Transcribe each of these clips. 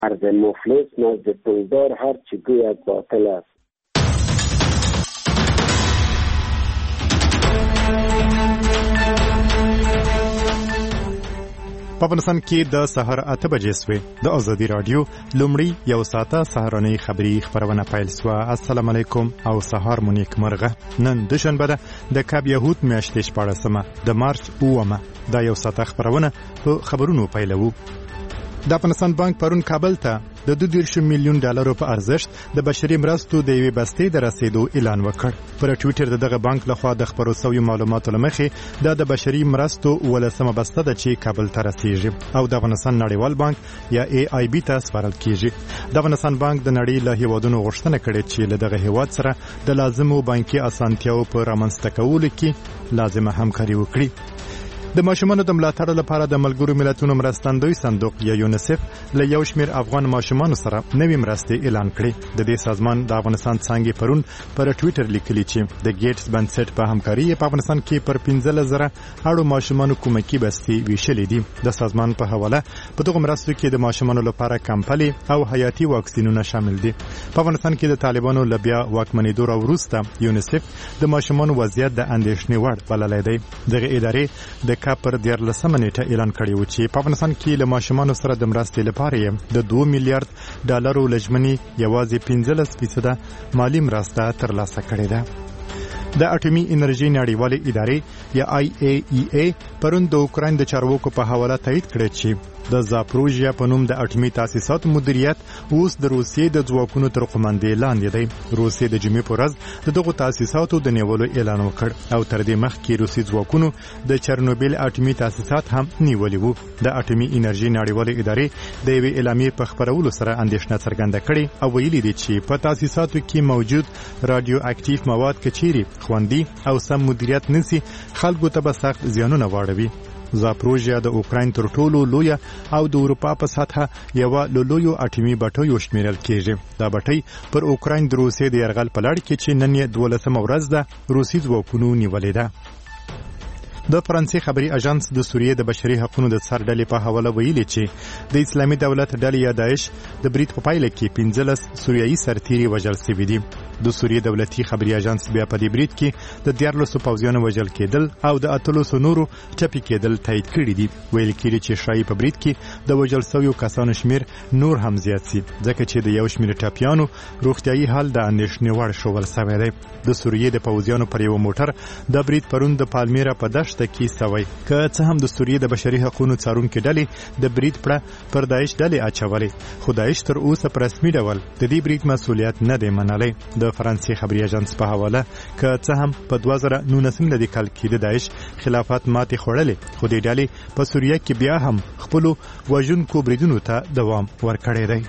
از مفلس نزد پولدار هر چی گوید باطل است. په افغانستان کې د سهار 8 بجې سوې د ازادي رادیو لومړی یو ساعته سهارنۍ خبري خبرونه پیل سوه. السلام علیکم او سهار مو نیک مرغه. نن دوشنبه ده د کاب یهود میاشتې 14 د مارچ 9 دا یو ساعته خبرونه په خبرونو پیلوو. د افغانستان بانک پرون کابل ته د 2.2 میلیون ډالرو په ارزښت د بشري مرستو د یوې بستې د رسیدو اعلان وکړ. پر ټویټر دغه بانک لخوا د خبرو شوی معلوماتو لمخې د بشري مرستو ولسمه بسته ده چې کابل ته رسیږي او د افغانستان نړیوال بانک یا AIB ته سپارل کیږي. د افغانستان بانک د نړۍ له هیوادونو غوښتنه کړې چې له دغه هیواد سره د لازمو بانکي اسانتیاو په رامنځته کولو کې لازمه همکاري وکړي. د ماشومانو د ملاتړ لپاره د ملګرو ملتونو مرستندوی صندوق یا یونیسف له یو شمېر افغان ماشومانو سره نوې مرستې اعلان کړې. د دې سازمان د افغانستان څانګې پرون پر ټویټر لیکلي چې د ګیټس بنسټ په همکاري په افغانستان کې پر 15,000 اړو ماشومانو کومکی بستې ویشلې دي. د سازمان په حواله په دغه مرستو کې د ماشومانو لپاره کمپلې او حیاتي واکسینونه شامل دي. په افغانستان کې د طالبانو له بیا واکمنېدو وروسته یونیسف د ماشومانو وضعیت د اندېښنې وړ بللی دی. دغه ادارې د پر 14 نیټه اعلان کړی و چې په افغانستان کې له ماشومانو سره د مرستې لپاره د 2 میلیارډ ډالرو لجمنی یوازې 15% مالی مرسته ترلاسه کړې ده. د اټومي انرژي نړیوالې ادارې یا IAEA پرون د اوکراین د چارواکو په حواله تایید کړی چې د زاپروژیا په نوم د اټومي تاسیساتو مدیریت اوس د روسیې د ځواکونو تر قوماندې لاندې دی. روسیې د جمعې په ورځ دغه تاسیساتو د نیولو اعلان وکړ او تر دې مخکې روسي ځواکونو د چرنوبیل اټومي تاسیسات هم نیولي وو. د اټومي انرژي نړیوالې ادارې د یوې اعلامیې په خبرولو سره اندېښنه څرګنده کړې او ویلي دي چې په تاسیساتو کې موجود رادیو اکټیو مواد کچيري خوندي او سم مدیریت نسی خلکو ته به سخت زیانونه واړوي. زاپروژیا د اوکراین تر ټولو لویه او د اروپا په سطحه یو لویو اټومي بټیو شمیرل کېږي. دا بټۍ پر اوکراین د روسیې د یرغل په لړ کې چې نن یې 12 ورځ ده روسي ځواکونو نیولې ده. د فرانسې خبري اژانس د سوریې د بشري حقوقو د سر ډلې په حواله ویلي چې د اسلامي دولت ډلې یا داعش د برید په پایله کې 15 سوریایي سرتیري وژل شوي دي. د سوریې دولتي خبري اژانس بیا په دې برید کې د 14 پوځیانو وژل کېدل او د 800 نورو چپی کېدل تایید کړي دي. ویل کېږي چې شایي په برید کې د وژل شویو کسانو شمیر نور هم زیات شي ځکه چې د یو شمیر ټاپیانو روغتيایي حال د اندېښنې وړ شوول شوی دی. د سوریې د پوځیانو پر یو موټر د برید پرون د پالمیرا په دشت کې سوی که څه هم د سوریې د بشري حقوقو څارونکو ډلې د برید پړه پر داعش ډلې اچولې خو داعش تر اوسه په رسمي ډول د دې برید مسؤلیت نه دی منلی. د فرانسې خبري اژانس په حواله که څه هم په 2019 کال کې د داعش خلافت ماتې خوړلې خو دې ډلې په سوریه کې بیا هم خپل وژونکو بریدونو ته دوام ورکړی دی.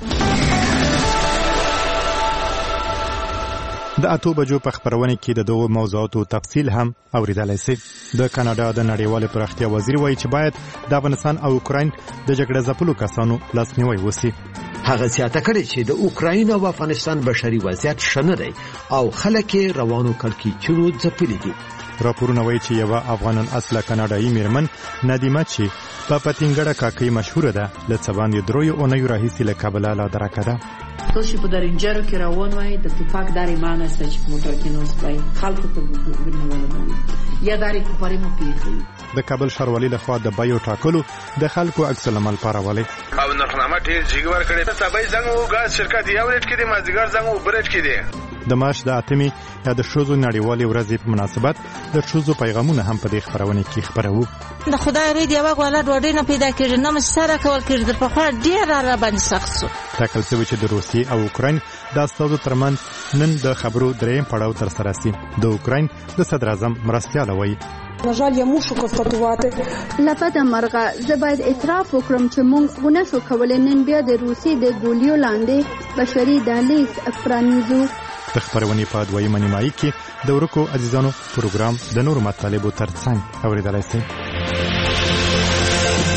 د 8 بجو په خبرونه کې د دوه موضوعاتو تفصیل هم اوریدلای شئ. د کاناډا د نړیوال پراختیا وزیر وایي چې باید د افغانستان او اوکراین د جګړې ځپلو کسانو لاسنیوي وشي. هغه زیاته کړې چې د اوکراین او افغانستان بشري وضعیت ښه نه دی او خلک روانو کړکېچونو ځپلي دي. راپورونه وایي چې یو افغان اصله کاناډایي میرمن ندیمه چې په پتنګړه کاکۍ مشهوره ده له څه باندې 3 اونۍ راهیسې له کابل لا درکه ده. توشي په درنجرو کې روان وای د توپاک داري معنی ست چې موټر کې نوس پای خلکو ته ورنول یا داري کوپاري مو پیخي. د کابل ښاروالۍ لخوا د بایو ټاکلو د خلکو عکس العمل پارولې او نرخنامه ډیر جګور کړي. سبا زنګ او غاز شرکت یو ریټ کې د مازیګر زنګ او برټ کې دي. د مارچ د 8 یا د ښځو نړیوالې ورځې په مناسبت د ښځو پیغامونه هم په دې خبرونه کې خبرو. د خدای رې دی هغه ولادت وړي نه پیدا کېږي نو سره کول کېږي په خوا ډیر را باندې سخت شو. ټاکل شوی چې د روسیې او اوکراین د استازو ترمنځ نن د خبرو درېیم پړاو تر سره شي. د اوکراین د صدر اعظم مرستیال وایي На жаль, я мушу констатувати. لپاره مرغه زه باید اعتراف وکړم چې موږ ونشو کولای نن بیا د روسي د ګولیو لاندې بشري دهلیز پرانیزو. د خبرونې په دویمه نیمایي کې د ورکو عزیزانو پروګرام د نورو مطالبو ترڅنګ اوریدلای شئ.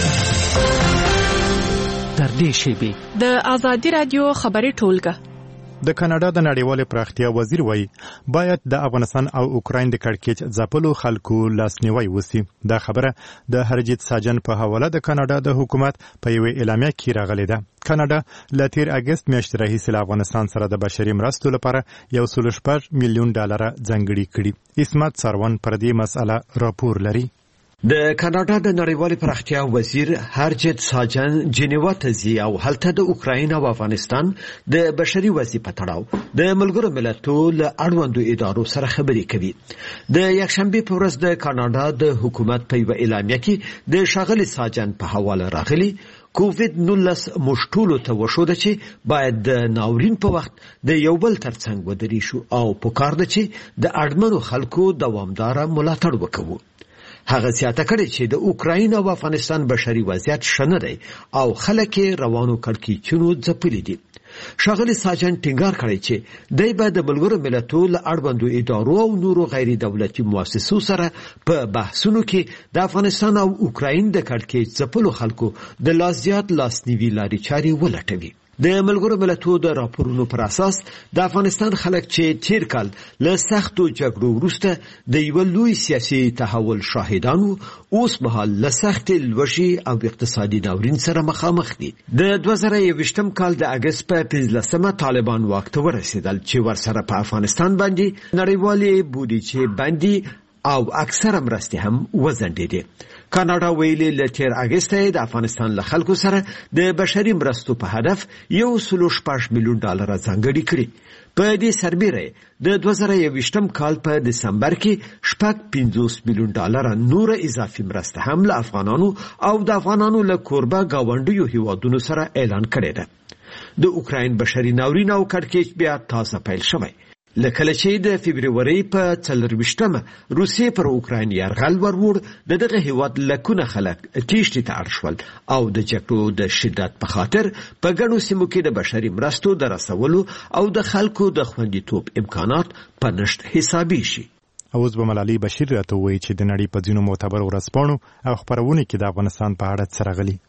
تر دې شیبې د ازادي رادیو خبري ټولګه د کاناډا د نړیوال پراختیا وزیر وایي باید د افغانستان او اوکراین د کړکېچ ځپلو خلکو لاسنیوي وسی. دا خبره د هرجیت ساجن په حواله د کاناډا د حکومت په یو اعلامیه کې راغلې ده. کاناډا له تیر اگست میاشتې راهیسې له افغانستان سره د بشري مرستو لپاره $1.6 میلیون ځانګړي کړي. اسمت سروان پر دې مسأله راپور لري. د کاناډا د نړیوال پراختیا وزیر هرجیت ساجن جنیوا ته ځي او هلته د اوکراین او افغانستان د بشري وضعیت په تړاو د ملګرو ملتونو له اړوندو ادارو سره خبرې کوي. د یکشنبه په ورځ د کاناډا د حکومت په یو اعلامیه کې د ښاغلي ساجن په حواله راغلي کووید-19 مشټولو ته وښوده چې باید د ناورین په وخت د یو بل ترڅنګ ودرې شو او پکار ده چې د اړمنو خلکو دوامداره ملاتړ وکړو. هغه زیاته کړې چې د اوکراین او افغانستان بشري وضعیت ښه نه دی او خلک روانو کړکېچونو ځپلي دي. ښاغلي ساجن ټینګار کړی چې دی به د ملګرو ملتونو له اړوندو ادارو او نورو غیر دولتي مؤسسو سره په بحثونو کې د افغانستان او اوکراین د کړکېچ ځپلو خلکو د لا زیات لاسنیوي لارې چارې ولټوي. د ملګرو ملتونو د راپورونو پر اساس د افغانستان خلک چې تیر کال له سختو جګړو وروسته د یو لوی سیاسي تحول شاهدانو اوس مهال له سختې لوږې او اقتصادي ناورین سره مخامخ دي. د 2021 کال د اگست په 15 طالبان واک ته ورسېدل چې ورسره په افغانستان باندې نړیوالې بودیجې باندې او اکثره مرستې هم وځنډېدې. کاناډا ویلي له تیر اگست د افغانستان له خلکو سره د بشري مرستو په هدف $1.6 میلیون ځانګړي کړي. په دې سربېره د 2021 کال په دسمبر کې $50 میلیون نور اضافي مرسته هم له افغانانو او د افغانانو له کوربه گاونډیو هیوادونو سره اعلان کړی ده. د اوکراین بشري ناورین او کړکېچ بیا تازه پیل شوی. لکه چې د فبرवरी په 24 روسیې پر اوکراین یرغل ورور دغه هیواد لکونه خلک تیښتې ته اړ شول او د جګړو د شدت په خاطر په ګڼو سیمو کې د بشري مرستو د رسولو او د خلکو د خوندیتوب امکانات په نشت حسابي شي. اوس به ملالي بشیر راته وایي چې د نړۍ په ځینو معتبر ورځپاڼو او خپرونو کې د افغانستان په اړه څه راغلي.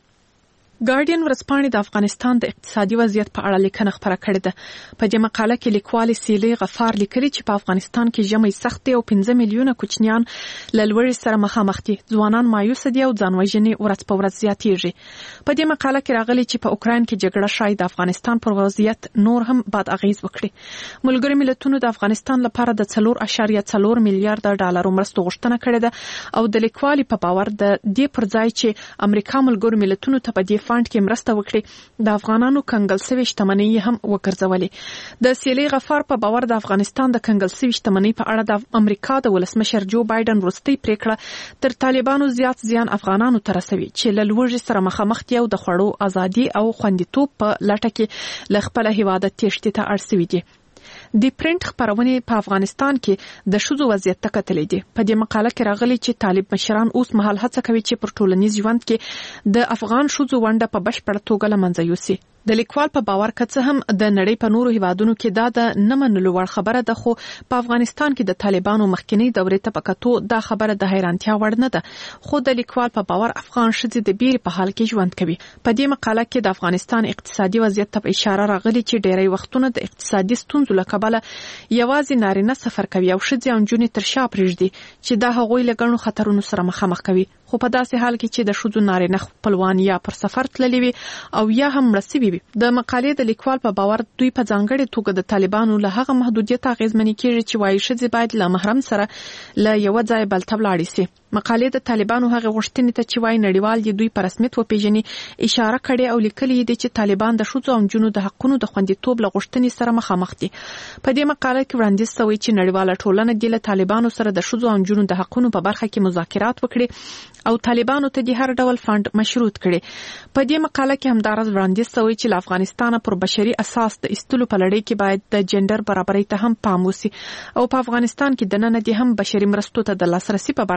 ګارډین ورځپاڼې د افغانستان د اقتصادي وضعیت په اړه لیکنه خپره کړې ده. په دې مقاله کې لیکوال سیلې غفار لیکلي چې په افغانستان کې ژمی سخت دی او 15 میلیونه کوچنیان له لوږې سره مخامخ دي. ځوانان مایوس دي او ځان وژنې ورځ په ورځ زیاتېږي. په دې مقاله کې راغلي چې په اوکراین کې جګړه شاید د افغانستان پر وضعیت نور هم بد اغیز وکړي. ملګري ملتونو د افغانستان لپاره د $4.4 میلیارډ مرستو غوښتنه کړې ده او د لیکوال په باور د دې پر ځای چې امریکا ملګرو ملتونو ته په دې فاند کې مرسته وکړي د افغانانو کنګل سوي شتمنۍ هم وګرځولې. د سیلې غفار په باور د افغانستان د کنګل سوي شتمنۍ په اړه د امریکا د ولسمشر جو بایدن وروستۍ پریکړه تر طالبانو زیات زیان افغانانو ته رسوي چې له لوږې سره مخامخ دي او د خوړو ازادي او خوندیتوب په لټه کې له خپل هیواد تېښتې ته اړ شوي دي. د پرنټ خبرونه په افغانستان کې د شذو وضعیت تکتلې دي. په دې مقاله کې راغلي چې طالب مشران اوس مهال هڅه کوي چې پر ټولنیز ژوند کې د افغان شذو ونډه په بشپړه توګه له منځه یوسي. د لیکوال په باور کڅه هم د نړۍ په نورو هیوادونو کې دا د نه منلو وړ خبره ده، خو په افغانستان کې د طالبانو مخکنی دورې ته پکاتو دا خبره د حیرانتیا وړ نه ده. خو د لیکوال په باور افغان ښځې د بیرې په حال کې ژوند کوي. په دې مقاله کې د افغانستان اقتصادي وضعیت ته اشاره راغلي چې ډېری وختونه د اقتصادي ستونزو له کبله یوازې نارینه سفر کوي او ښځې او نجونې تر شا پرېږدي چې دا هغوی له ګڼو خطرونو سره مخامخ کوي. خو په داسې حال کې چې د ښځو نارینه خپلوان یا پر سفر تللي وي او یا هم مړه سوي وي. د مقالې د لیکوال په باور دوی په ځانګړې توګه د طالبانو له هغه محدودیت اغېزمنې کېږي چې وایي ښځې باید له محرم سره له یوه ځایه بل ته ولاړې سي. مقالې د طالبانو هغه غوښتنې ته چې وایي نړیوال دي دوی په رسمیت وپېژني اشاره کړې او لیکلي دي چې طالبان د ښځو او نجونو د حقونو د خوندیتوب له غوښتنې سره مخامخ دي. په دې مقاله کې وړاندیز شوی چې نړیواله ټولنه د طالبانو سره د ښځو او نجونو د حقونو په برخه کې مذاکرات وکړي او طالبانو ته د هر ډول فند مشروط کړي. په دې مقاله کې همدارس وړاندیز شوی چې له افغانستان پر بشري اساس د ایستلو په لړۍ کې باید د جندر برابرۍ ته هم پام وشي او په افغانستان کې دننه د هم بشري مرستو ته د لاسرسي په برخه کې د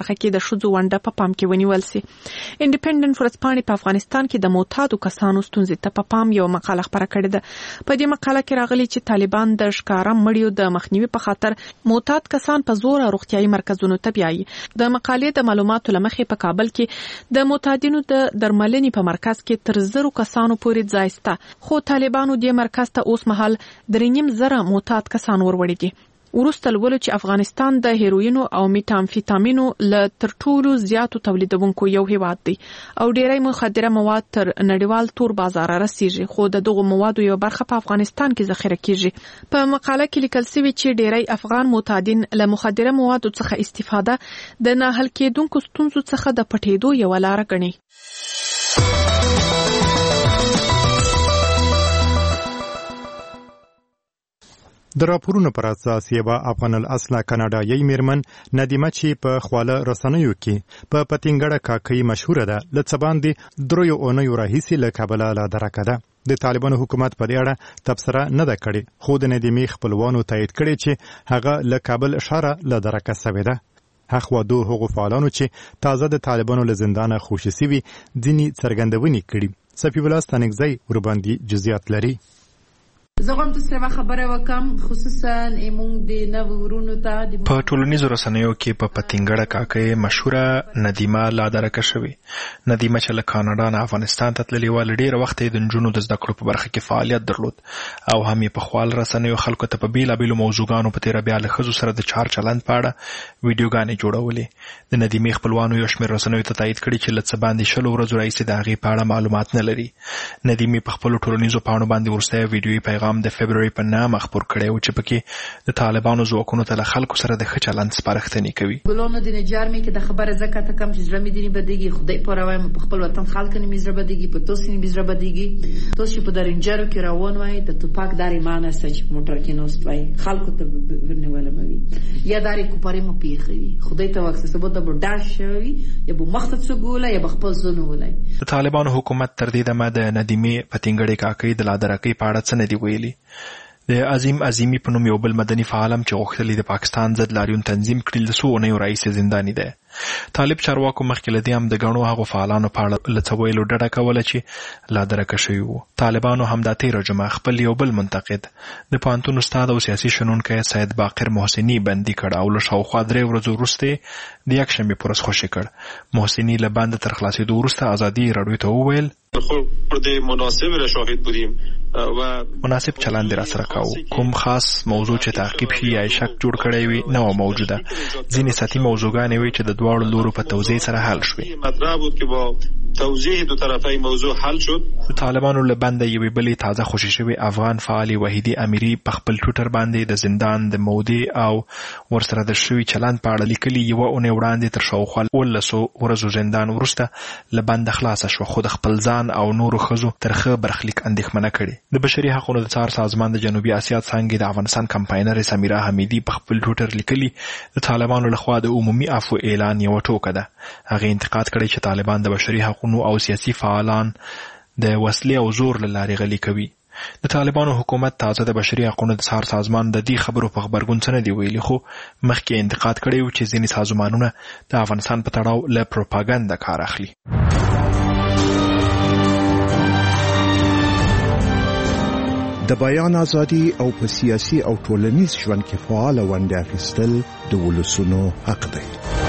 د ښځو ونډه په پام کې ونیول سي. انډیپندنت ورځپاڼې په افغانستان کې د معتادو کسانو ستونزې ته په پام یو مقاله خپره کړې ده. په دې مقاله کې راغلي چې طالبان د ښکارا مړیو د مخنیوي په خاطر معتاد کسان په زور روغتيایي مرکزونو ته بیایي. د مقالې د معلوماتو لمخې په کابل کې د معتادینو د درملنې په مرکز کې تر 100 کسانو پورې ځای شته، خو طالبانو دې مرکز ته اوس مهال 3.5 معتاد کسان وروړي دي. وروسته لولو چې افغانستان د هیروینو او میتامفیتامینو له تر ټولو زیاتو تولیدونکو یو هیواد دی او ډیری مخدره مواد تر نړیوال تور بازار رسیږي، خو د دغو موادو یو برخه په افغانستان کې ذخیره کیږي. په مقاله کې لیکل شوی چې ډیری افغان معتادین له مخدره موادو څخه استفاده د نه حل کېدونکو ستونزو څخه د پټېدو یو لار ګڼي. د راپورونو پر اساس یوه افغان الاصله کاناډایي میرمن ندیمه چې په خواله رسنیو کې په پتنګړه کاکۍ مشهوره ده، له څه باندې 3 اونیو راهیسې له کابله لا درکه ده. د طالبانو حکومت په دې اړه تبصره نه ده کړې، خو د ندیمې خپلوانو تایید کړي چې هغه له کابل ښاره له درکه سوې ده. هغه دو هغو فعالانو چې تازه د طالبانو له زندانه خوشي سوي ځینې څرګندونې کړي. صفي الله ستانکزی ورباندې جزئیات لري. زه غواړم تاسو سره خبره وکم، خصوصا موږ د نوو ورونو ته په ټولنیزو رسنیو کې په پتنګړه کاکۍ مشهوره ندیمه لا درکه شوې. ندیمه چې له کاناډا نه افغانستان ته تللې وه، له ډېره وخته یې د نجونو د زده کړو په برخه کې فعالیت درلود او هم یې په خپل رسنیو خلکو ته په بیلابیلو موضوعګانو په تیره بیا له ښځو سره د چار چلند په اړه ویډیوګانې جوړولې. د ندیمې خپلوانو یو شمېر رسنیو ته تایید کړي چې له څه باندې 20 ورځو راهیسې د هغې په اړه معلومات نه لري. ندیمې په خپلو ټولنیزو پاڼو باندې وروستی ویډیویي پیغام د فبروري په نامه خپور کړی و چې پکې د طالبانو ځواکونو ته له خلکو سره د ښه چلند سپارښتنې کوي. ګلانو د نجار مې کې د خبره زکه ته کم چې زړه مې دیني بدیږي، خدای پاره وایم په خپل وطن خلک نه مې زړه بدیږي، په توسې مې زړه بدیږي. توسې په درنجارو کې روان وای د توپاک داري معنی سچ موټر کې نوست وای خلکو ته ورنول مې یا داري کوپارې مو پیخوي، خدای ته وکړه سبا د برداشت شوی یا به مختص ګوله یا خپل زونه ولای. د طالبانو حکومت تر دې دمه د ندیمې پتنګړې کاکۍ د لادرکۍ په اړه څه نه دی ویلي. د عظیم عظیمی په نوم یو بل مدني فعال چې غوښتل د پاکستان ضد لاریون تنظیم کړي له 100 اونیو راهیسې زنداني دی. طالب چارواکو مخکې له دې هم د ګڼو هغو فعالانو په اړه له څه ویلو ډډه کوله چې لا درکه شوي وو. طالبانو همدا تېره جمعه خپل یو بل منتقد د پوهنتون استاد او سیاسي شنونکی سید باقر محسني بندي کړ او له شاوخوا 3 ورځو وروسته د یکشنبې په ورځ خوشي کړ. محسني له بنده تر خلاصېدو وروسته ازادي راډیو ته وویل خود مناسب را شاهد بودیم و مناسب چلند را سره کاوه. کوم خاص موضوع چې تعقیب شي یا شک جوړ کړی وي نه و موجوده. ځینې سطحي موضوعګانې وي چې د دواړو لورو په توضیح سره حل شوې. مطرح بود که با توضیح دو طرفه موضوع حل شد. د طالبانو له بنده یوې بلې تازه خوشي شوې افغان فعالي وحیدي امیري په خپل ټویټر باندې د زندان د مودې او ورسره د شوي چلند په اړه لیکلي. یوه اونۍ وړاندې تر شاوخوا 19 ورځو زندان وروسته له بنده خلاصه شوه، خو د خپل ځان او نورو ښځو تر ښه برخلیک اندېښمنه کړې. د بشري حقونو د څار سازمان د جنوبي اسیا څانګې د افغانستان کمپاینر سمیرا حمیدي په خپل ټویټر لیکلي د طالبانو لخوا د عمومي عفو اعلان یوه ټوکه ده. هغې انتقاد کړی چې طالبان د بشري حقونو او سیاسي فعالان د وسلې او زور له لارې غلي کوي. د طالبانو حکومت تازه د بشري حقونو د څار سازمان د دې خبرو په خبرګون څه نه دی ویلي، خو مخکې انتقاد کړی و چې ځینې سازمانونه د افغانستان په تړاو له پروپاګاندا کار اخلي. د بیان ازادي او په سیاسي او ټولنیز ژوند کې فعال ونډه اخیستل د ولسونو حق دی.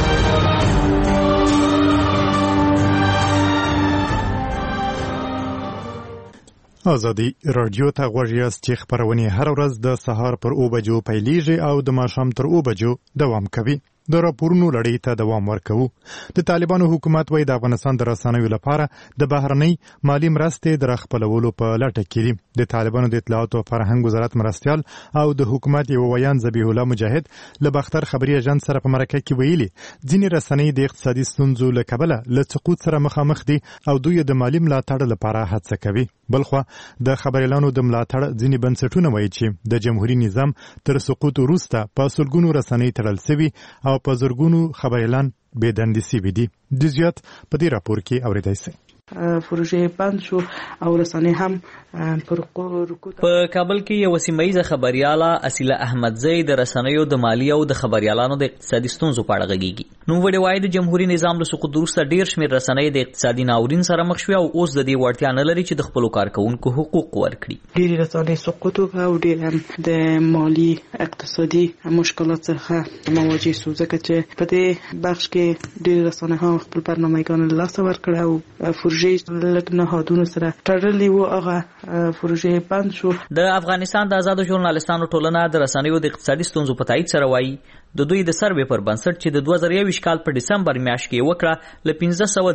ازادي رادیو ته غوږ یاست چې خبرونه هر ورځ د سهار پر 9 بجو پیلیږي او د ماښام تر 9 بجو دوام کوي. د راپورونو لړۍ ته دوام ورکوو. د طالبانو حکومت وایي د افغانستان د رسنیو لپاره د بهرنۍ مالی مرستې د راخپلولو په لټه کې دي. د طالبانو د اطلاعات او فرهنګ وزارت مرستیال او د حکومت یو ویان ذبیح الله مجاهد له بختر خبري اژانس سره په مرکه کې ویلي ځینې رسنۍ د اقتصادي ستونزو له کبله له سقوط سره مخامخ دي او دوی د مالی ملاتړ لپاره هڅه کوي. بلخوا د خبريالانو د ملاتړ ځینې بنسټونه وایي چې د جمهوریت نظام تر سقوط وروسته په سلګونو رسنۍ تړل شوي او په زرګونو خبريالان بې دندې شوي دي. د زیات په دې راپور کې اورېدای شئ. پروژه بند شو او رسنۍ هم پر رکود. په کابل کې یو سیمایي خبرياله اصیله احمدزی د رسنیو د مالی او د خبريالانو د اقتصادي ستونزو په اړه غږیږي. نو وړي وایي د جمهوریت نظام له سقوط وروسته ډیر شمېر رسنۍ د اقتصادي ناورین سره مخ شوې او اوس د دې وړتیا نه لري چې د خپل کارکونکو حقوق ورکړي. ډیر رسنۍ سقوط او ډیر د مالی اقتصادي مشکلات څخه مواجه شو ځکه چې په دې بخش کې ډیر رسنۍ هم خپل برنامه‌ګان له لاسه ورکړ او پروژې لږ نهادونو سره تړلې وو. هغه پروژې بند شو. د افغانستان د آزادو ژورنالستانو ټولنه د رسنیو د اقتصادي ستونزو په تایید سره وایي د دوی د سروې پر بنسټ چې د 2021 کال په ډسمبر میاشت کې وکړه ل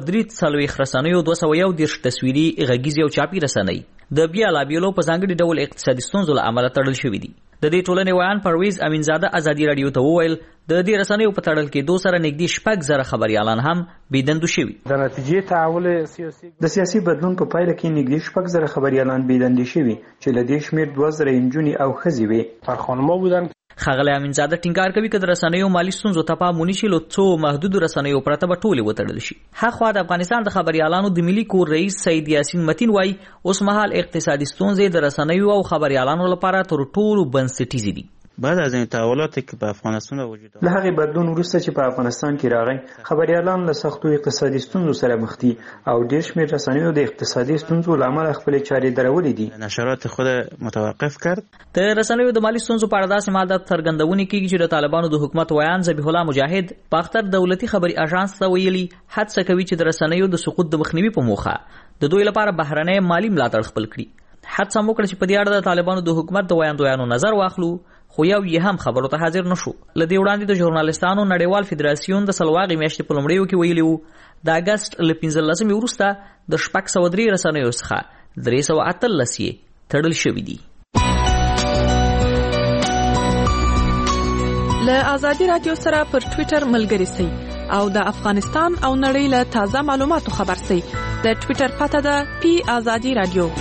1543 رسنیو 201 تصویري غږیزي او چاپي رسنۍ د بیا لابیلو په ځانګړي ډول اقتصادي ستونزو له امله تړل شوې دي. د دې ټولنې ویان پرویز امینزاده ازادي رادیو ته وویل د دې رسنیو په تړل کې 2 سره نږدې 6,000 خبريالان هم بيدندو شوي. د نتیجې تحول د سیاسي بدلون په پایله کې نږدې 6,000 خبريالان بيدندې شوي چې له دې شمېر 2,000 انجونې او ښځې وي. فرخانما بودن. خغلی امینزاده ټینګار کوي چې د رسنیو مالی ستونزو ته پام ونشي له څو محدود رسنیو پرته به ټولې وتړل شي. هغه د افغانستان د خبريالانو د ملي کور رئیس سید یاسین متین وایي اوس مهال اقتصادي ستونزې د رسنیو او خبريالانو لپاره تر ټولو بنسټیزې دي. بعد از این تحولات که په افغانستان وجود له هغه بدلون وروسته چې په افغانستان کې راغی خبريالان له سختو اقتصادي ستونزو سره مخ دي او ډېر شمېر رسنیو د اقتصادي ستونزو له امله خپل چارې درولې دي. نشرات خود متوقف کرد. د رسنیو د مالی ستونزو په اړه داسې معلومات څرګندونه کوي چې د طالبانو د حکومت ویان ذبیح الله مجاهد په اختر دولتي خبري اژانس ته ویلي هڅه کوي چې د رسنیو د سقوط د مخنیوي په موخه د دوی لپاره بهرنۍ مالی ملاتړ خپل کړي. هڅه مو کړې چې په دې اړه د طالبانو د حکومت د ویاندویانو نظر واخلو خو یو یې هم خبرو ته حاضر نشو. لدې وړاندې د ژورنالستانو نړیوال فدراسیون د سلواغي میاشتې په لومړیو کې ویلي وو د اگست له 15 وروسته د 603 رسنیو څخه 318 تړل شوي دي. له آزادي رادیو سره پر ټوئیټر ملګري سئ او د افغانستان او نړۍ له تازه معلوماتو خبر سئ. د ټوئیټر پته ده پی آزادي رادیو.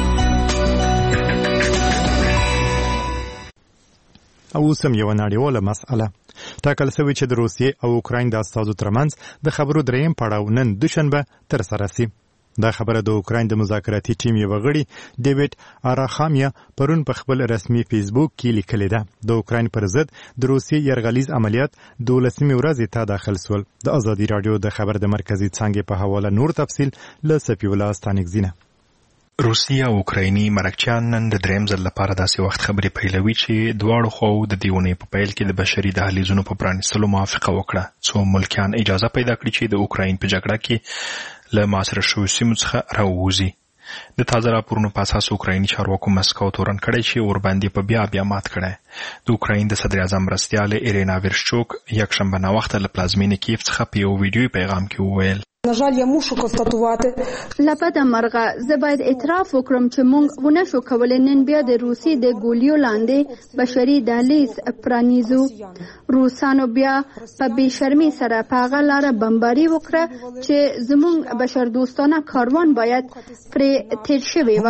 او سم یو نړیواله مسأله ټاکل شوې چې د روسیې او اوکراین د استازو ترمنځ د خبرو دریم پړاو نن دوشنبه تر سره شي. دا خبره د اوکراین د مذاکراتي ټیم یو غړي ډیوډ آراخامیا پرون په خپل رسمي فیسبوک کې لیکلې ده. د اوکراین پر ضد د روسیې یرغلیز عملیات 12 ورځې ته داخل شول. د آزادي رادیو د خبر د مرکزی څانګې په حواله نور تفصیل له صفی الله ستانکزینه. روسیه او اوکرایني مرکچیان نن د دریم ځل لپاره داسې وخت خبرې پیلوي چې دواړو خواو د دې اونۍ په پیل کې د بشري دهلیزونو په پرانیستلو موافقه وکړه. څو ملکیان اجازه پیدا کړي چې د اوکراین په جګړه کې له محاصره شویو سیمو څخه راووځي. د تازه راپورونو په اساس اوکرایني چارواکو مسکو تورن کړی چې ورباندې په بیا مات کړی. د اوکراین د صدر اعظم مرستیال ایرینا ورشچوک یکشنبه ناوخته له پلازمینې کیف څخه په یو ویډیویي پیغام کې وویل На жаль, я мушу констатувати. لپاره مرغه زه باید اعتراف وکړم چې موږ ونه شو کولای نن بیا د روسي د ګولیو لاندې بشري دهلیز پرانیزو. روسانو بیا په بې شرمۍ سره په هغه لاره بمباري وکړه چې زموږ بشردوستانه کاروان باید پرې تیر شوی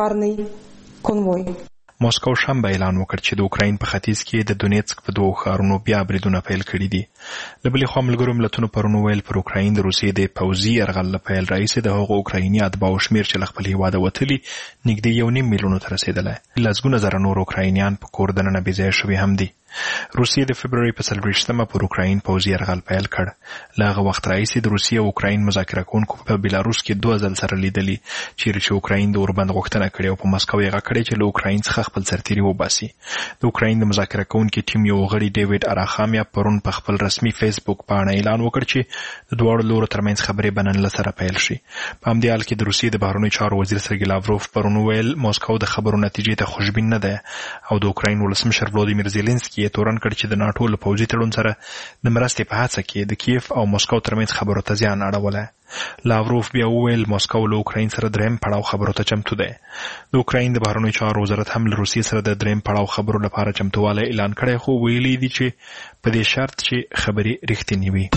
وای. ماسکو شنبه اعلان وکړ چې د اوکراین په ختیځ کې د دونیتسک په 2 ښارونو بیا بریدونه پیل کړي دي. له بلې خوا ملګرو ملتونو پرون ویل پر اوکراین د روسیې د پوځي یرغل له پیل راهیسې د هغو اوکرایني اتباعو شمېر چې له خپل هېواده وتلي نږدې 1.5 میلیونو ته رسېدلی. لسګونه زره نور اوکراینیان په کور دننه بېځایه شوي هم دي. روسیې د فبروري په 24 پر اوکراین پوځي یرغل پیل کړ. له هغه وخت راهیسې د روسیې او اوکراین مذاکره کوونکو په بیلاروس کې 2 ځل سره لیدلي چیرې چې اوکراین د اوربند غوښتنه کړې او په مسکو یې غږ کړی چې له اوکراین څخه خپل سرتیري وباسي. د اوکراین د مذاکره کوونکي ټیم یو غړي ډیوډ آراخامیا پرون په خپل رسمي فیسبوک باندې اعلان وکړ چې د دواړو لورو ترمنځ خبرې به نن له سره پیل شي. په همدې حال کې د روسیې د بهرنیو چارو وزیر سرګی لاوروف پرون ویل ماسکو د خبرو نتیجې ته خوشبین نه ده او د اوکراین ولسمشر ولودیمیر زيلنسکي یې تورن کړ چې د ناټو له پوځي تړون سره د مرستې په هڅه کې د کیف او مسکو ترمنځ خبرو ته زیان اړولی. لاوروف بیا وویل مسکو له اوکراین سره دریم پړاو خبرو ته چمتو دی. د اوکراین د بهرنیو چارو وزارت هم له روسیې سره د دریم پړاو خبرو لپاره چمتووالی اعلان کړی خو ویلي دي چې په دې شرط چې خبرې رښتینې وي.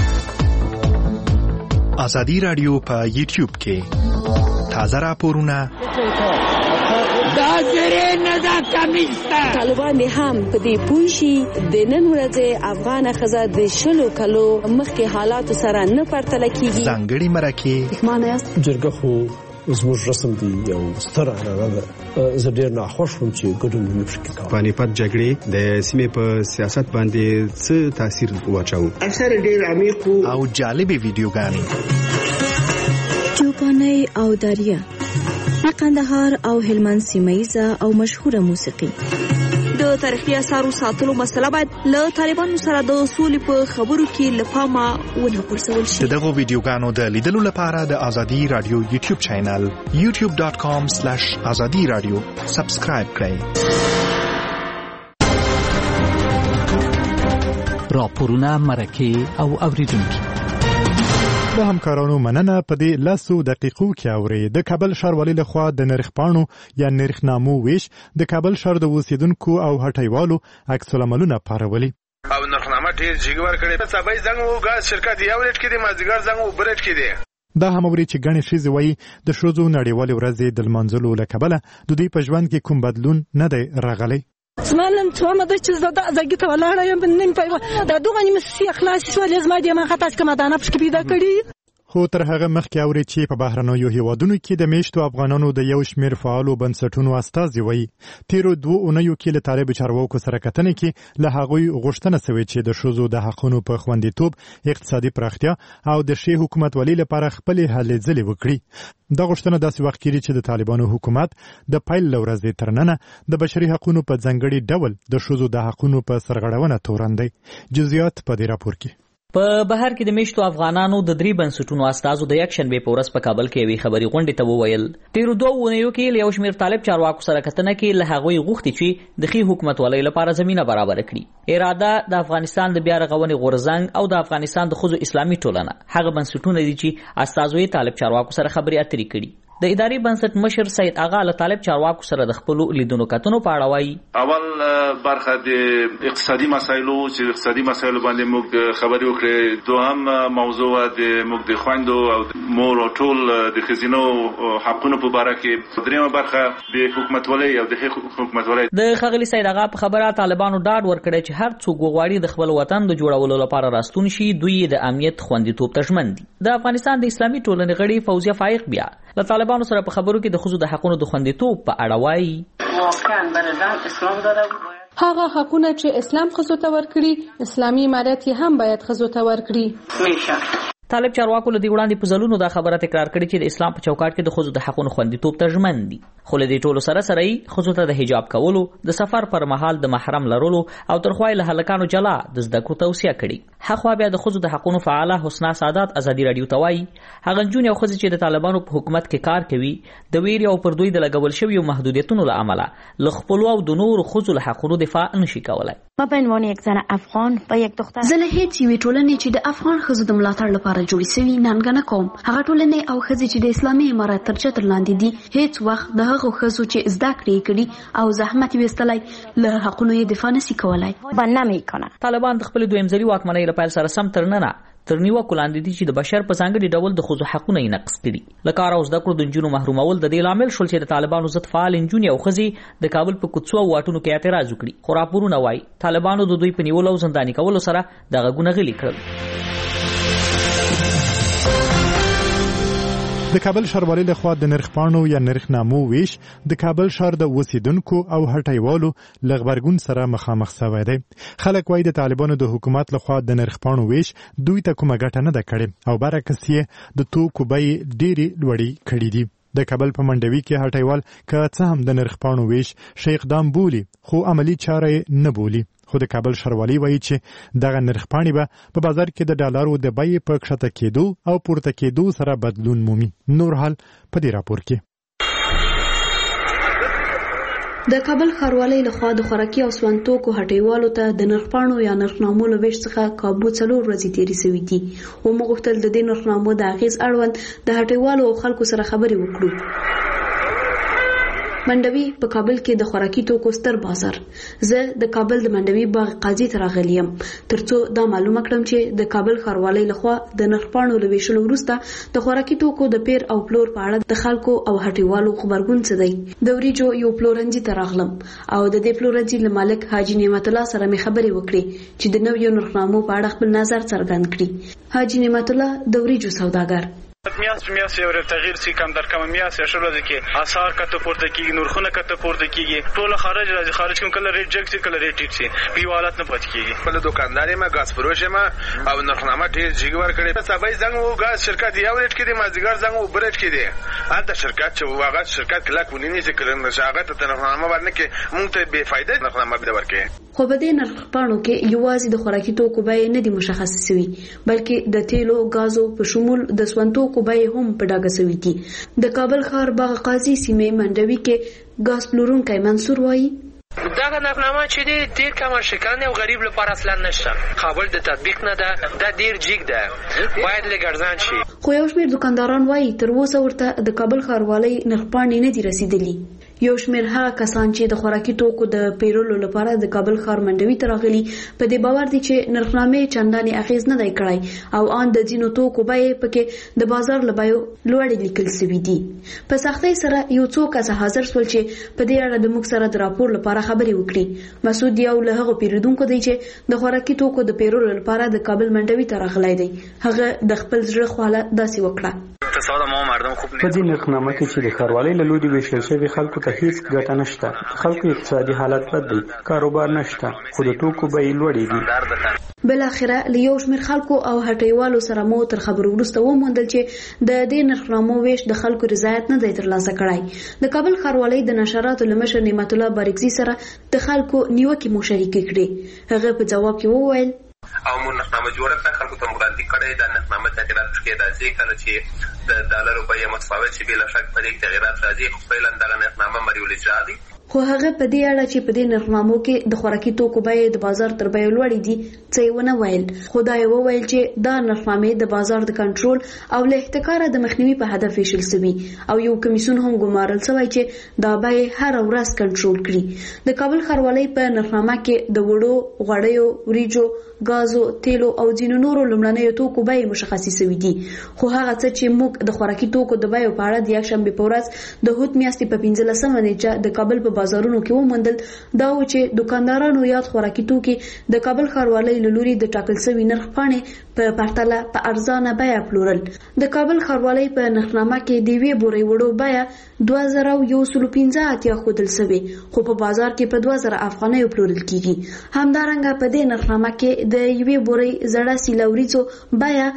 آزادي رادیو په یوټیوب کې تازه راپورونه دا زری نه دا کمیس ده. طالبان هم په دې پوه شي د نن ورځې افغان ښځه د 20 کلو مخکې حالاتو سره نه پرتله کیږي. ځانګړي مرکې جرګه خو زموږ رسم دی یو ستره عنعنه ده. زه ډېر ناخوښ وم چې ګډون ونه شي کوم. پانیپت جګړې د سیمې په سیاست باندې څه تاثیر واچاوه؟ اکثر ډېر عمیق او جالبې ویډیوګانې چوپانۍ او داریه د قندهار او هلمند سیمه‌ییزه او مشهوره موسیقي. د تاریخي اثارو ساتلو مسله باید له طالبانو سره د سولې په خبرو کې له پامه ونه غورځول شي. دغه ویډیوګانو د لیدلو لپاره د ازادي رادیو یوټیوب چینل youtube.com/azadiradio سبسکرایب کړئ. راپورونه، مرکې او اوریدونکي د همکارانو مننه په دې 10 دقیقو کې اوري. د کابل ښاروالۍ لخوا د نرخپاڼو یا نرخنامو ویش د کابل ښار د اوسیدونکو او هټیوالو عکس العملونه پارولي او نرخنامه ډیر جګور کړي. سبای زنګ او غاز شرکت یو ریټ کې دي، مازیګر زنګ او برټ کې دي. دا هم اوري چې ګڼې ښځې وایي د ښځو نړیوالې ورځې د لمانځلو له کبله د دوی په ژوند کې کوم بدلون نه دی راغلی. زمانم څومره د چې زړه ازګي ته ولاړ یم نن په دا دوه نیمه سي اخلاص سوال زما دې ما خاطر کومه دانه پښ کې پیدا کړی. خو تر هغه مخکې اوري چې په بهرنیو هیوادونو کې د میشتو افغانانو د یو شمېر فعالو بنسټونو استازي وایي تیرو 2 اونیو کې له طالب چارواکو سره کتنې کې له هغوی غوښتنه شوې چې د ښځو د حقونو په خوندیتوب، اقتصادي پراختیا او د ښې حکومتولۍ لپاره خپلې هلې ځلې وکړي. دا غوښتنه داسې وخت کې چې د طالبانو حکومت د پیل له ورځې تر ننه د بشري حقونو په ځانګړي ډول د ښځو د حقونو په سرغړونه تورن دی. جزئیات په دې راپور کې. په بهر کې د میشتو افغانانو د 3 بنسټونو استازو د یک شنبه په ورځ په کابل کې وی خبري غونډه ته وویل تیرو 2 اونیو کې له یو شمېر طالب چارواکو سره کتنه کې له هغوی غوښتي چې د ښې حکومتولۍ لپاره زمينه برابر کړي. اراده د افغانستان د بیا رغونې غورځنګ او د افغانستان د ښځو اسلامي ټولنه هغه بنسټونه دي چې استازو یې طالب چارواکو سره خبري اترې کړي. د اداري بنسټ مشر سید اغا له طالب چارواکو سره د خپل لیدونو کتنو په اړه وایي اول برخه د اقتصادي مسایلو چې اقتصادي مسایلو باندې موږ خبرې وکړې. دوهم موضوع د موږ د خويندو او مور او ټول د خزینو حقونو په اړه کې. دریمه برخه د حکومتولۍ او د حکومتولۍ. د خغلی سید اغا په خبره طالبانو ډاډ ورکړی چې هر څوک غواړي د خپل وطن د جوړولو لپاره راستون شي، دوی د امنیت خوندیتوب تضمین دي. د افغانستان د اسلامي ټولنې غړي فوزیه فائق بیا له طالبانو سره په خبرو کې د ښځو د حقونو د خوندیتوب په اړه وایي واقعا برادر اسلام داره هغه حقونه چې اسلام ښځو ته ورکړي، اسلامي امارت یې هم باید ښځو ته ورکړي. طالب چارواکو له دې وړاندې په ځلونو دا خبره تکرار کړې چې د اسلام په چوکاټ کې د ښځو د حقونو خوندیتوب تضمین دي. خو له دې ټولو سره یې ښځو ته د حجاب کولو، د سفر پر مهال د محرم لرلو او ترخوای له هلکانو جلا د زده کړو توصیه کړې. هغه بیا د ښځو د حقونو فعاله حسنا سعادت ازادي رادیو ته وایي هغه جون یو ښځې چې د طالبانو په حکومت کې کار کوي د ویری او پر دوی د لګول شویو محدودیتونو له امله له خپل او د نور ښځو له حقونو دفاع نشي کولای. ما به عنوان یک زن افغان و یک دختر زه له هیڅ یوې ټولنې چې د افغان ښځو د ملاتړ لپاره جوړې شوي ننګنه کوم. هغه ټولنې او ښځې چې د اسلامي امارت تر چتر لاندې دي هیڅ وخت د هغو ښځو چې زده کړې کړي او زحمت یې وستلی له حقونو یې دفاع نشي کولای. طالبان د خپل دویم ځلي واکمنۍ لپاره سره سم تر ننه تر نیوکو لاندې دي چې د بشر په ځانګړي ډول د ښځو حقونه یې نقض کړي. له کار او زده کړو د نجونو محرومول د دې لامل شول چې د طالبانو ضد فعال نجونې او ښځې د کابل په کوڅو او واټونو کې اعتراض وکړي. خو راپورونه وایي طالبانو د دوی په نیولو او زنداني کولو سره د غږونه غلي کړل. د کابل ښاروالۍ لخوا د نرخپاڼو یا نرخنامو ویش د کابل ښار د اوسیدونکو او هټیوالو له غبرګون سره مخامخ شوی دی. خلک وایي د طالبانو د حکومت لخوا د نرخپاڼو ویش دوی ته کومه ګټه نه ده کړې او برعکس یې د توکو بیې ډېرې لوړې کړې دي. د کابل په منډوي کې هټیوال که څه هم د نرخپاڼو ویش ښه اقدام بولي خو عملي چاره نه بولي. خو د کابل ښاروالۍ وایي چې دغه نرخپاڼې به په بازار کې د ډالرو د بیې په کښته کېدو او پورته کېدو سره بدلون مومي. نور حال په دې راپور کې. د کابل ښاروالۍ لخوا د خوراکي او سون توکو هټیوالو ته د نرخپاڼو یا نرخنامو له ویش څخه کابو 4 ورځې تېرې شوې دي. وموږ غوښتل د دې نرخنامو د اغېز اړوند د هټیوالو او خلکو سره خبرې وکړو. منډوي په کابل کې د خوراکي توکو ستر بازار. زه د کابل د منډوي باغ قاضي ته راغلی یم ترڅو دا معلومه کړم چې د کابل ښاروالۍ لخوا د نرخ پاڼو له ویشلو وروسته د خوراکي توکو د پیر او پلور په اړه د خلکو او هټیوالو خبرګون څه دی. د وریجو یو پلورنځي ته راغلم او د دې پلورنځي له مالک حاجي نعمت الله سره مې خبرې وکړې چې د نویو نرخنامو په اړه خپل نظر څرګند کړي. حاجي نعمت الله د وریجو سوداګر. میاس یو تغییر سی کم در کم میاس شروع ده کې آثار کته پورته کیږي نورخونه کته پورته کیږي ټول خارج راځي خارج کوم کله ریټ جګ کله ریټ ټیټ سي په حالت نه پات کیږي. په دکانداري ما غاز فروش ما او نرخنامه ډیر جګور کړي سبای زنګ وو غاز شرکت یو ریټ کې دي مازیګر زنګ وو برټ کې دي انت شرکت چې واغه شرکت کله کونی چې کله نشاغت ته نرخنامه ورنه کې مونږ ته بے فائدې نرخنامه به ورکې. خو په دې نرخ پاڼو کې یوازې د خوراکي توکو بیې نه دي مشخص شوي بلکې د تیلو غازو په شمول د سونتو کو بیې هم په ډاګه شوي دي. د کابل ښار باغ قاضي سیمه منډوي کې غاز پلورونکی منصور وایي دا نرخنامه چې دی ډیر کمرشکان او غریب لپاره اصلا نشته. قابل د تطبیق نه ده دا ډیر جګ ده باید لګرځان شي. خو یو شمېر دکانداران وایي تر اوسه ورته د کابل ښاروالۍ نرخ پاڼې نه دي رسیدلي. یو شمېر هغه کسان چې د خوراکي توکو د پیرولو لپاره د کابل ښار منډوي ته راغلي په دې باور دي چې نرخنامې چندانې اغیز نه دی کړی او ان د ځینو توکو بیې پکې د بازار له بیو لوړې لیکل شوي دي. په سختۍ سره یو څو کسه حاضر شول چې په دې اړه د موږ سره د راپور لپاره خبرې وکړي. مسعود یو له هغو پیرودونکو دی چې د خوراکي توکو د پیرولو لپاره د کابل منډوي ته راغلی دی. هغه د خپل زړه خواله داسې وکړه په دې نرخنامه کې چې د ښاروالۍ له لوري ویشل شوي خلکو ته هیڅ ګټه نشته. خلکو اقتصادي حالت بد دی کاروبار نشته خو د توکو بیې لوړې دي. بل اخره له یو شمېر خلکو او هټیوالو سره مو تر خبرو وروسته وموندل چې د دې نرخنامو ویش د خلکو رضایت نه دی ترلاسه کړی. د کابل ښاروالۍ د نشراتو له مشر نعمت الله بارکزي سره د خلکو نیوکې مو شریکې کړې. هغه په جواب کې وویل او موږ نرخنامه جوړه کړه خلکو ته وړاندې کړې دا نرخنامه تغیرات کې راځي کله چې د ډالرو بیه متفاوت شي بلا شک په دې تغیرات راځي خو فعلا دغه نرخنامه مریول اجرا دي. خو هغه په دې اړه چې په دې نرخنامو کې د خوراکي توکو بیې د بازار تر بیې لوړې دي څه یې ونه ویل. خو دا یې وویل چې دا نرخنامې د بازار د کنټرول او له احتکاره د مخنیوي په هدف ویشل شوي او یو کمیسیون هم ګمارل شوی چې دا بیې هر ورځ کنټرول کړي. د کابل ښاروالۍ په نرخنامه کې د وړو غوړیو وریجو غازو تیلو او ځینو نورو لومړنیو توکو بیې مشخصې شوي دي. خو هغه څه چې موږ د خوراکي توکو د بیو په اړه د یکشنبې په ورځ د هوت میاشتې په 15مه نیټه د کابل په بازارونو کې وموندل دا و چې دکاندارانو یاد خوراکي توکي د کابل ښاروالۍ له لوري د ټاکل شوي نرخ پاڼې په پرتله په ارزانه بیه پلورل. د کابل ښاروالۍ په نرخنامه کې د یوې بورې وړو بیه 2115 ښودل شوې خو په بازار کې په 2000 افغانیو پلورل کیږي. همدارنګه په دې نرخنامه کې د یوې بورې زړه سیله وریجو بیه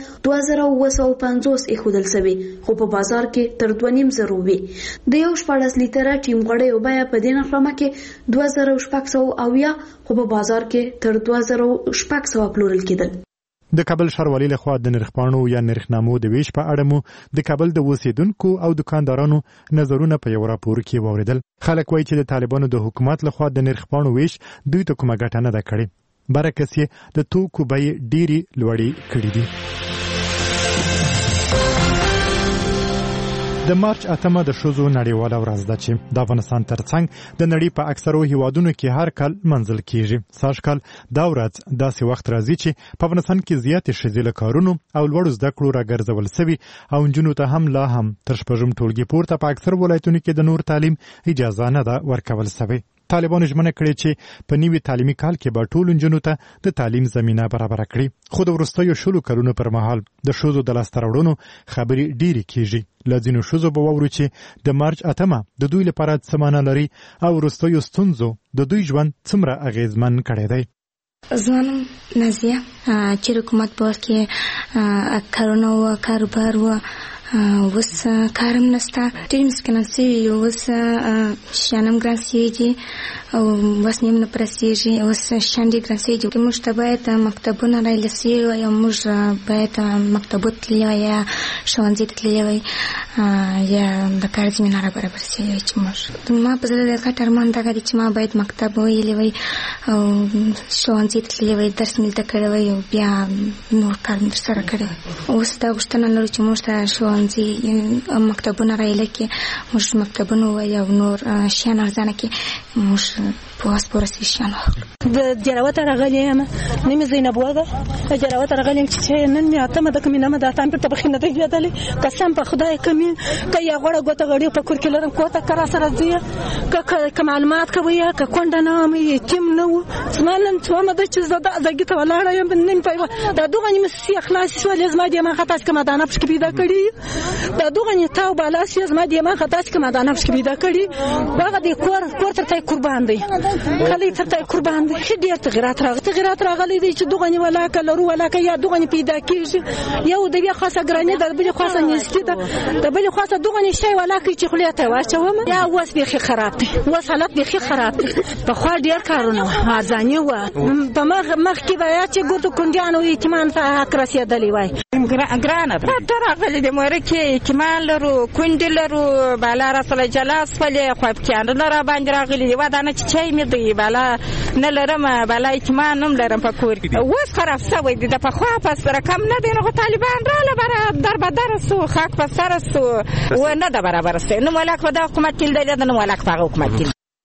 2750 ښودل شوې خو په بازار کې تر 2500 وي. د یو 14 لیټره ټیم غوړیو بیه په دې نرخنامه کې 2600 خو په بازار کې تر 2600 پلورل کېدل. د کابل ښاروالۍ لخوا د نرخپاڼو یا نرخنامو د ویش په اړه مو د کابل د اوسیدونکو او دکاندارانو نظرونه په یو راپور کې واوریدل. خلک وایي چې د طالبانو د حکومت لخوا د نرخپاڼو ویش دوی ته کومه ګټه نه ده کړې. برعکس یې د توکو بیې ډېرې لوړې کړې دي. د مارچ 8 د ښځو نړیواله ورځ ده چې د افغانستان ترڅنګ د نړۍ په اکثرو هیوادونو کې هر کال منځل کیږي. سږکال دا ورځ داسې وخت راځي چې په افغانستان کې زیاتې ښځې له کارونو او لوړو زده کړو راګرځول سوي او نجونو ته هم لا هم تر شپږم ټولګي پورته په اکثر ولایتونو کې د نور تعلیم اجازه نه ده ورکول سوی. طالبانو ژمنه کړې چې په نوي تعلیمي کال کې به ټولو نجونو ته د تعلیم زمینه برابره کړي. خو د وروستیو 10 کلونو پر مهال د ښځو د لاسته راوړنو خبرې ډېرې کیږي. له ځینو ښځو به واورو چې د مارچ 8 د دوی لپاره څه معنی لري او وروستیو ستونزو د دوی ژوند څومره اغیزمن کړی دی. زمانم نازیه چې حکومت په وخت کې کارونه و کاروبار و اوس کارم نشته ډېر مسکینان سوي یو اوس شیانم ګران سویږي او اوس نیم نه پرسیږي اوس شیان ډېر ګران سویږي. موږ ته باید مکتبونه رایله سوي وای او موږ باید مکتبو تللی وای یا ښوونځي ته تللی وای یا د کار زمینه را برابر سوي وای چې موږ ما په زړه د غټ ارمان دغه دی چې ما باید مکتب ویلی وای او ښوونځي ته تللی وای درس مې زده کړی وای او بیا نور کار مې درسره کړی. اوس دا غوښتنه لرو چې موږ ته ښوونځي ښوونځي مکتبونه رایله کې موږ مکتبونه وایو او نور شیان ارزانه کې موږ په واس پورسي شیان د جراوت راغلی یم نیم زینب وده جراوت راغلی یم چې نن می اته مده کمینه مده تام په تبخینه دی یادلې قسم په خدای کمین ک یا غړه غوته غړي په کور کې لرم کوته کرا سره دی ک معلومات کوي ک کونډه نه مې یتیم نه زمانن څو مده چې زده زګی ته ولاړ یم نیم په دا دوه نیم سی اخلاص سو لازم دی ما خطاس کما دانه پښ کې پیدا کړی دا دوه نیم تاو بالا سی لازم دی ما خطاس کما دانه پښ کې پیدا کړی هغه دی کور ته قربان دی خلی ته قربان دی ډیر تغیرات راغلي دي چې دوغنی ولا کلرو ولا ک یا دوغنی پیدا کیږي یو د بیا خاصه ګرانه د بل خاصه نستی د بل خاصه دوغنی شی ولا کی چې خلیته واچوم یا واس به خراب دي وصلت به خراب دي په خو ډیر کارونه ارزانی و په مخ کې بیا چې ګورته کونډیانو ایتمان ته اکراسیه دلی وای ګرانه راغلي د مور کې ایتمان لرو کونډی لرو بالا رسول جلاس فلې خو کېند نه را باندې راغلي دی ودانه چې می دی بالا نه لرم بالا ایتمان نوم لرم په کور کې اوس خراب شوی دی د په خوا پس رقم نه دی نو طالبان رااله بر در بدر سو خاک په سر سو و نه د برابر سه نو ملک ودا حکومت تل دی نو ملک په حکومت تل